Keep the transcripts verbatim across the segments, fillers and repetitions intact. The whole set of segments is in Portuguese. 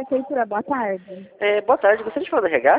prefeitura, boa tarde. É, boa tarde, gostaria de falar do R H?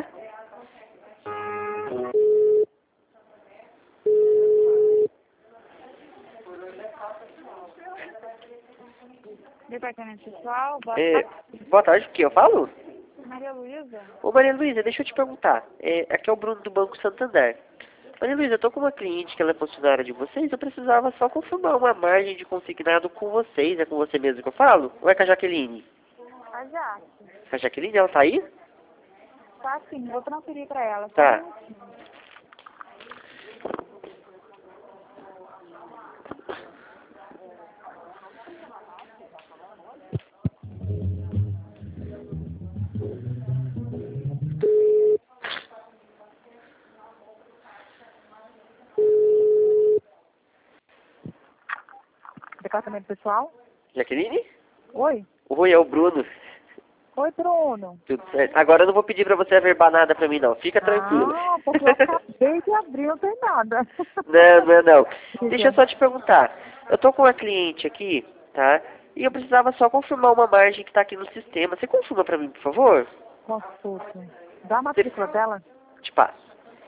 Departamento pessoal, boa É, tarde. boa tarde, o que eu falo? Maria Luísa? Ô Maria Luísa, deixa eu te perguntar. É, aqui é o Bruno do Banco Santander. Maria Luísa, eu tô com uma cliente que ela é funcionária de vocês, eu precisava só confirmar uma margem de consignado com vocês. É com você mesmo que eu falo? Ou é com a Jaqueline? A Jaque. A Jaqueline, ela tá aí? Tá sim, vou transferir pra ela. Só um Tá. minutinho. Departamento pessoal? Jaqueline? Oi. Oi, é o Bruno. Oi, Bruno. Tudo certo. Agora eu não vou pedir pra você averbar nada pra mim, não. Fica tranquilo. Ah, porque eu acabei de abrir, não tem nada. Não, não, não. Diga. Deixa eu só te perguntar. Eu tô com uma cliente aqui, tá? E eu precisava só confirmar uma margem que tá aqui no sistema. Você confirma pra mim, por favor? Consulta. Dá a matrícula dela? Te passo.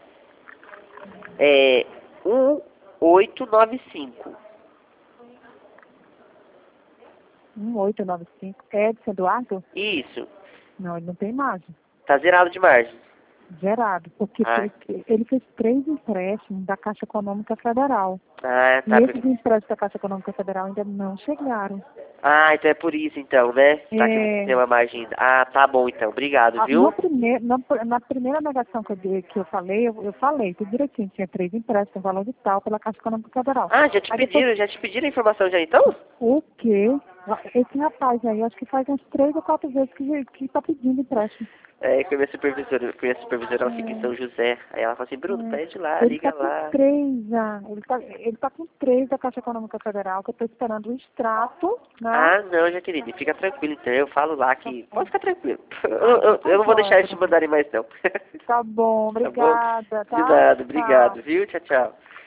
É um oito nove cinco. um oito nove cinco. Edson Eduardo? Isso. Não, ele não tem margem. Tá zerado de margem. Gerado. Porque Ah, fez- ele fez três empréstimos da Caixa Econômica Federal. ah, E tá. esses empréstimos da Caixa Econômica Federal ainda não chegaram. Ah, então é por isso então, né? Tá que É, tem uma margem. Ah, tá bom então. Obrigado, a- viu? no primeiro, na, na primeira negação que eu, dei- que eu falei, eu, eu falei tudo direitinho. Tinha três empréstimos, valor de tal, pela Caixa Econômica Federal. Ah, já te Aí pediram, depois, já te pediram a informação já então? o quê? Esse rapaz aí, acho que faz umas três ou quatro vezes que, que tá pedindo empréstimo. É, com a minha supervisora, com a minha supervisora, ela fica em São É. José. Aí ela fala assim, Bruno, É. pede lá, Ele liga está com lá. três, ah, ele está ele tá com três da Caixa Econômica Federal, que eu estou esperando o extrato, né? Ah, não, Jaqueline, fica tranquilo, então eu falo lá que... Tá Pode bom. ficar tranquilo. Eu, Ah, eu, tá eu não vou deixar joia, eles te mandarem mais, não. tá bom, Tá bom? obrigada, De tá? nada, Tchau. obrigado, viu? Tchau, tchau.